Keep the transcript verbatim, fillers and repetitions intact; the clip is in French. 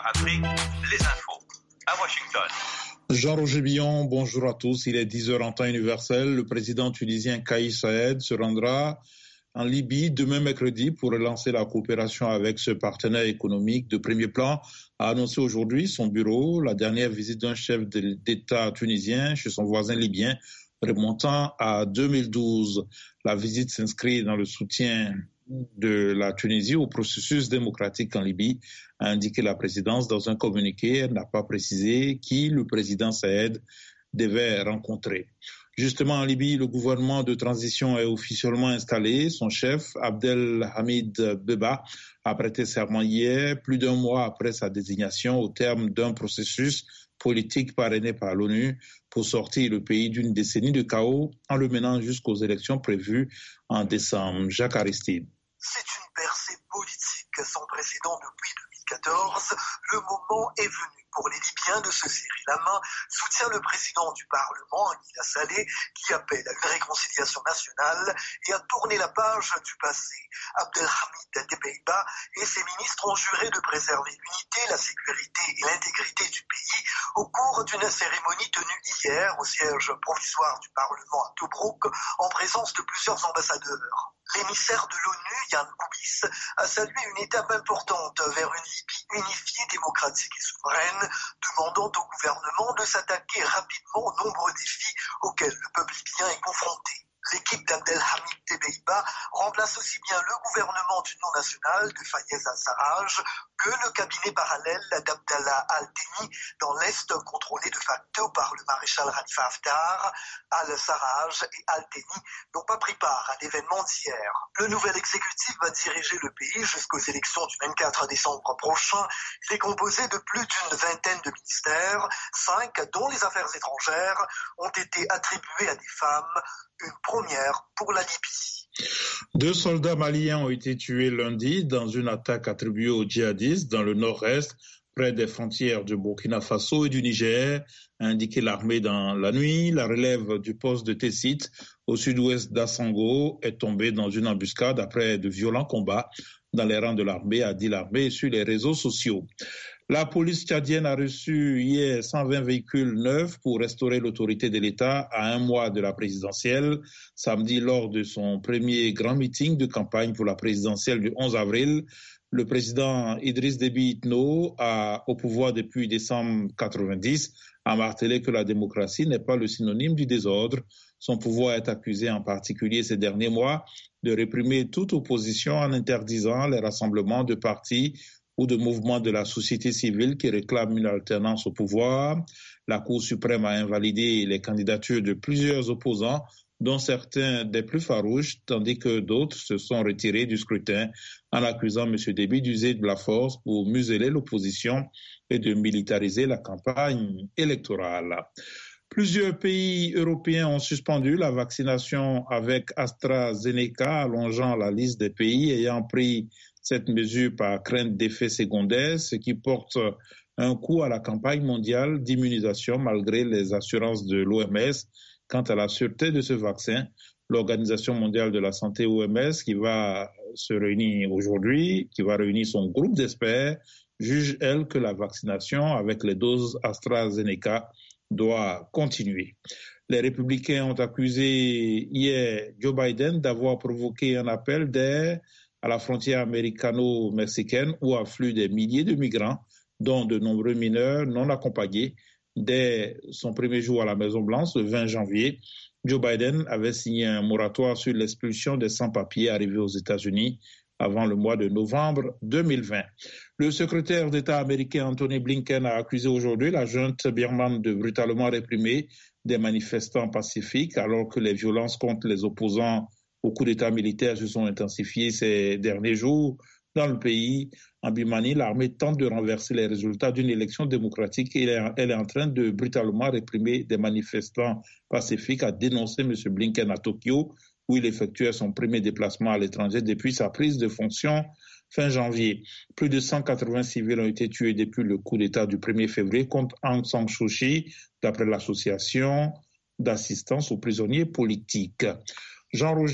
Afrique, les infos à Washington. Jean-Roger Billon, bonjour à tous. Il est dix heures en temps universel. Le président tunisien Kais Saied se rendra en Libye demain mercredi pour relancer la coopération avec ce partenaire économique de premier plan, a annoncé aujourd'hui son bureau la dernière visite d'un chef d'État tunisien chez son voisin libyen remontant à deux mille douze. La visite s'inscrit dans le soutien de la Tunisie au processus démocratique en Libye, a indiqué la présidence dans un communiqué. Elle n'a pas précisé qui le président Saïed devait rencontrer. Justement, en Libye, le gouvernement de transition est officiellement installé. Son chef, Abdelhamid Beba, a prêté serment hier, plus d'un mois après sa désignation, au terme d'un processus politique parrainé par l'ONU pour sortir le pays d'une décennie de chaos en le menant jusqu'aux élections prévues en décembre. Jacques Aristide. C'est une percée politique sans précédent depuis deux mille quatorze. Le moment est venu pour les Libyens de se serrer la main, soutient le président du Parlement, Aguila Saleh, qui appelle à une réconciliation nationale et à tourner la page du passé. Abdelhamid Dbeibah et ses ministres ont juré de préserver l'unité, la sécurité et l'intégrité du pays au cours d'une cérémonie tenue hier au siège provisoire du Parlement à Tobrouk en présence de plusieurs ambassadeurs. L'émissaire de l'ONU, Yann Koubis, a salué une étape importante vers une Libye unifiée, démocratique et souveraine, demandant au gouvernement de s'attaquer rapidement aux nombreux défis auxquels le peuple libyen est confronté. L'équipe d'Abdelhamid Dbeibah remplace aussi bien le gouvernement d'union nationale de Fayez al-Sarraj que le cabinet parallèle d'Abdallah al-Thani dans l'Est contrôlé de facto par le maréchal Khalifa Haftar. Al-Sarraj et al-Thani n'ont pas pris part à l'événement d'hier. Le nouvel exécutif va diriger le pays jusqu'aux élections du vingt-quatre décembre prochain. Il est composé de plus d'une vingtaine de ministères, cinq dont les affaires étrangères ont été attribués à des femmes. Une première pour la Libye. Deux soldats maliens ont été tués lundi dans une attaque attribuée aux djihadistes dans le nord-est, près des frontières du Burkina Faso et du Niger, a indiqué l'armée dans la nuit. La relève du poste de Tessit, au sud-ouest d'Assango, est tombée dans une embuscade après de violents combats dans les rangs de l'armée, a dit l'armée sur les réseaux sociaux. La police tchadienne a reçu hier cent vingt véhicules neufs pour restaurer l'autorité de l'État à un mois de la présidentielle. Samedi, lors de son premier grand meeting de campagne pour la présidentielle du onze avril, le président Idriss Déby Itno, a, au pouvoir depuis décembre quatre-vingt-dix, a martelé que la démocratie n'est pas le synonyme du désordre. Son pouvoir est accusé en particulier ces derniers mois de réprimer toute opposition en interdisant les rassemblements de partis ou de mouvements de la société civile qui réclament une alternance au pouvoir. La Cour suprême a invalidé les candidatures de plusieurs opposants, dont certains des plus farouches, tandis que d'autres se sont retirés du scrutin en accusant M. Déby d'user de la force pour museler l'opposition et de militariser la campagne électorale. Plusieurs pays européens ont suspendu la vaccination avec AstraZeneca, allongeant la liste des pays ayant pris cette mesure par crainte d'effets secondaires, ce qui porte un coup à la campagne mondiale d'immunisation malgré les assurances de l'O M S quant à la sûreté de ce vaccin. L'Organisation mondiale de la santé O M S, qui va se réunir aujourd'hui, qui va réunir son groupe d'experts, juge, elle, que la vaccination avec les doses AstraZeneca doit continuer. Les républicains ont accusé hier Joe Biden d'avoir provoqué un appel d'air à la frontière américano-mexicaine où affluent des milliers de migrants, dont de nombreux mineurs non accompagnés. Dès son premier jour à la Maison-Blanche, le vingt janvier, Joe Biden avait signé un moratoire sur l'expulsion des sans-papiers arrivés aux États-Unis avant le mois de novembre deux mille vingt. Le secrétaire d'État américain Anthony Blinken a accusé aujourd'hui la junte birmane de brutalement réprimer des manifestants pacifiques alors que les violences contre les opposants au coup d'État militaire se sont intensifiées ces derniers jours dans le pays. En Birmanie, l'armée tente de renverser les résultats d'une élection démocratique et elle est en train de brutalement réprimer des manifestants pacifiques, a dénoncé M. Blinken à Tokyo, où il effectuait son premier déplacement à l'étranger depuis sa prise de fonction fin janvier. Plus de cent quatre-vingts civils ont été tués depuis le coup d'État du premier février contre Aung San Suu Kyi, d'après l'association d'assistance aux prisonniers politiques. Jean Roger